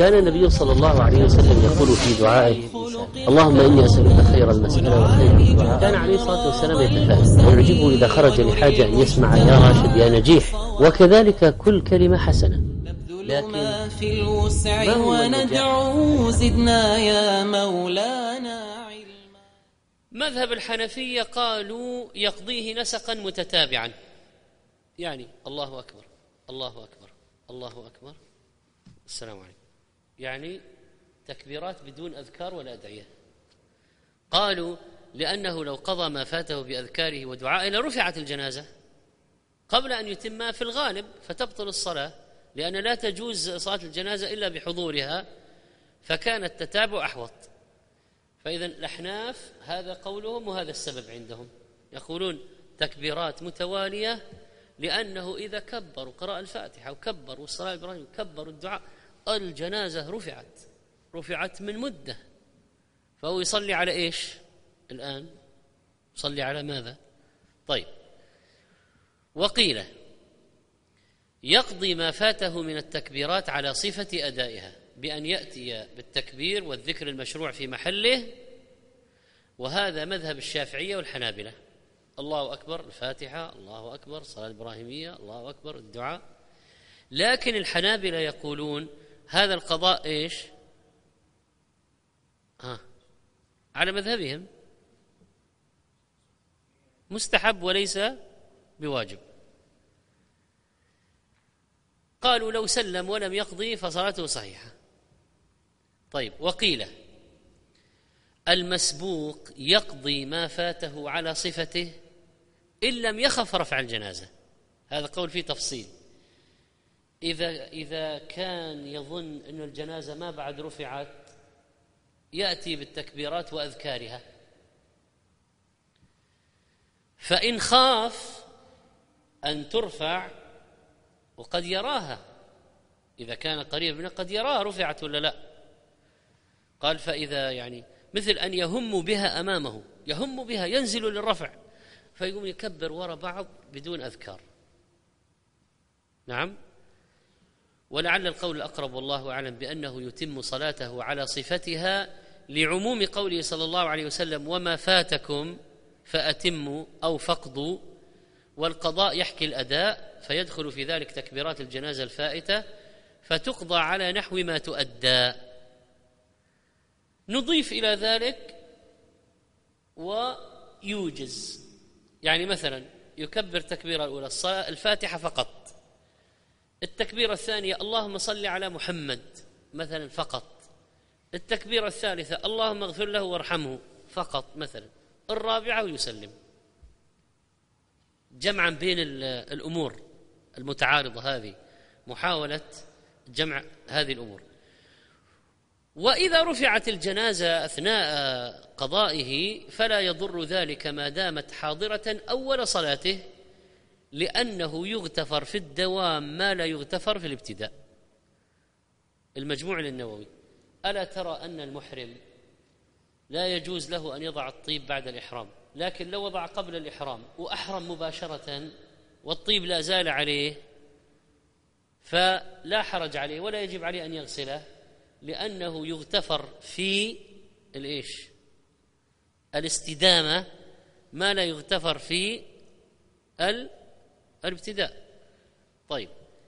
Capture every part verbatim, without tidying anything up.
كان النبي صلى الله عليه وسلم يقول في دعائه: اللهم إني أسألك خير المسألة وخير الدعاء. كان عليه الصلاة والسلام يتفائل ويعجبه إذا خرج لحاجة أن يسمع: يا راشد يا نجيح. وكذلك كل كلمة حسنة، لكن في الوسع وندعو زدنا يا مولانا علما. مذهب الحنفية قالوا يقضيه نسقا متتابعا، يعني الله أكبر الله أكبر الله أكبر السلام عليكم، يعني تكبيرات بدون أذكار ولا أدعية. قالوا لأنه لو قضى ما فاته بأذكاره ودعائه لرفعت الجنازة قبل أن يتم في الغالب، فتبطل الصلاة، لأن لا تجوز صلاة الجنازة إلا بحضورها، فكان التتابع أحوط. فإذا الأحناف هذا قولهم وهذا السبب عندهم، يقولون تكبيرات متوالية، لأنه إذا كبروا قراءة الفاتحة وكبر والصلاة الإبراهيم وكبر الدعاء الجنازة رفعت رفعت من مدة، فهو يصلي على إيش الآن؟ يصلي على ماذا؟ طيب، وقيل يقضي ما فاته من التكبيرات على صفة أدائها بأن يأتي بالتكبير والذكر المشروع في محله، وهذا مذهب الشافعية والحنابلة. الله أكبر الفاتحة، الله أكبر الصلاة الإبراهيمية، الله أكبر الدعاء. لكن الحنابلة يقولون هذا القضاء إيش؟ ها على مذهبهم مستحب وليس بواجب. قالوا لو سلم ولم يقضي فصلاته صحيحة. طيب، وقيل المسبوق يقضي ما فاته على صفته إن لم يخف رفع الجنازة. هذا قول فيه تفصيل. إذا إذا كان يظن أن الجنازة ما بعد رفعت يأتي بالتكبيرات وأذكارها، فإن خاف أن ترفع وقد يراها، إذا كان قريب منه قد يراها رفعت ولا لا، قال فإذا يعني مثل أن يهم بها أمامه، يهم بها ينزل للرفع فيقوم يكبر وراء بعض بدون أذكار. نعم، ولعل القول الأقرب والله أعلم بأنه يتم صلاته على صفتها لعموم قوله صلى الله عليه وسلم: وما فاتكم فأتموا أو فقدوا، والقضاء يحكي الأداء، فيدخل في ذلك تكبيرات الجنازة الفائتة فتقضى على نحو ما تؤدى. نضيف إلى ذلك ويوجز، يعني مثلا يكبر تكبيرة الأولى الصلاة الفاتحة فقط، التكبيرة الثانية اللهم صل على محمد مثلا فقط، التكبيرة الثالثة اللهم اغفر له وارحمه فقط مثلا، الرابعة ويسلم، جمعا بين الأمور المتعارضة هذه، محاولة جمع هذه الأمور. وإذا رفعت الجنازة أثناء قضائه فلا يضر ذلك ما دامت حاضرة أول صلاته، لأنه يغتفر في الدوام ما لا يغتفر في الابتداء. المجموع للنووي: ألا ترى أن المحرم لا يجوز له أن يضع الطيب بعد الإحرام، لكن لو وضع قبل الإحرام وأحرم مباشرة والطيب لا زال عليه فلا حرج عليه ولا يجب عليه أن يغسله، لأنه يغتفر في الإيش؟ الاستدامة ما لا يغتفر في الابتداء. طيب،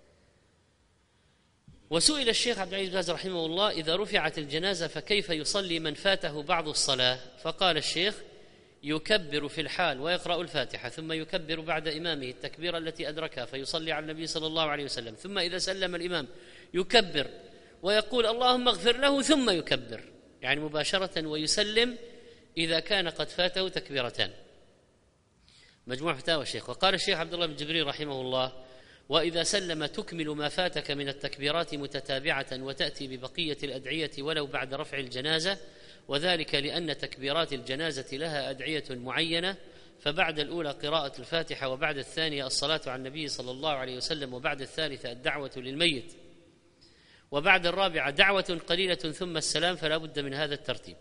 وسئل الشيخ عبد العزيز بن باز رحمه الله: إذا رفعت الجنازة فكيف يصلي من فاته بعض الصلاة؟ فقال الشيخ: يكبر في الحال ويقرأ الفاتحة، ثم يكبر بعد إمامه التكبيرة التي أدركها فيصلي على النبي صلى الله عليه وسلم، ثم إذا سلم الإمام يكبر ويقول اللهم اغفر له، ثم يكبر يعني مباشرة ويسلم إذا كان قد فاته تكبيرتان. مجموع فتاوى الشيخ. وقال الشيخ عبد الله بن جبريل رحمه الله: وإذا سلم تكمل ما فاتك من التكبيرات متتابعة وتأتي ببقية الأدعية ولو بعد رفع الجنازة، وذلك لأن تكبيرات الجنازة لها أدعية معينة، فبعد الأولى قراءة الفاتحة، وبعد الثانية الصلاة على النبي صلى الله عليه وسلم، وبعد الثالثة الدعوة للميت، وبعد الرابعة دعوة قليلة ثم السلام، فلا بد من هذا الترتيب.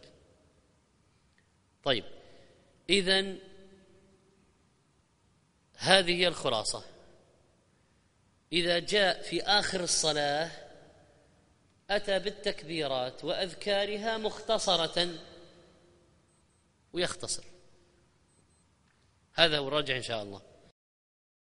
طيب، إذن هذه هي الخلاصة. إذا جاء في آخر الصلاة أتى بالتكبيرات وأذكارها مختصرة ويختصر. هذا هو الراجح إن شاء الله.